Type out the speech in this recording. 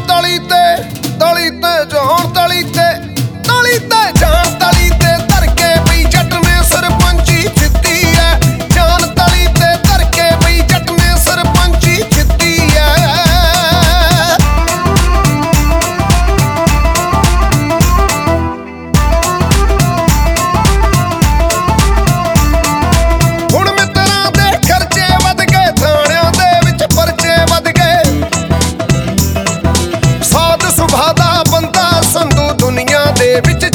ਤਲੀ ਤੇ ਜਾਣ ਤਲੀ ਤੇ ਜਾਣ ਤਲੀ ਤੇ ਧਰ ਕੇ ਬਈ ਜੱਟ ਨੇ ਸਰਪੰਚੀ ਜਿੱਤੀ ਐ। ਜਾਨ ਤਲੀ ਤੇ ਧਰ ਕੇ ਬਈ ਜੱਟ ਨੇ ਸਰਪੰਚੀ ਜਿੱਤੀ ਐ। ਹੁਣ ਮਿੱਤਰਾਂ ਦੇ ਖਰਚੇ ਵੱਧ ਗਏ, ਥਾਣਿਆਂ ਦੇ ਵਿੱਚ ਪਰਚੇ ਵੱਧ ਗਏ। ਸਾਧ ਸੁਭਾ ਦਾ ਬੰਦਾ ਸੰਧੂ ਦੁਨੀਆ ਦੇ ਵਿੱਚ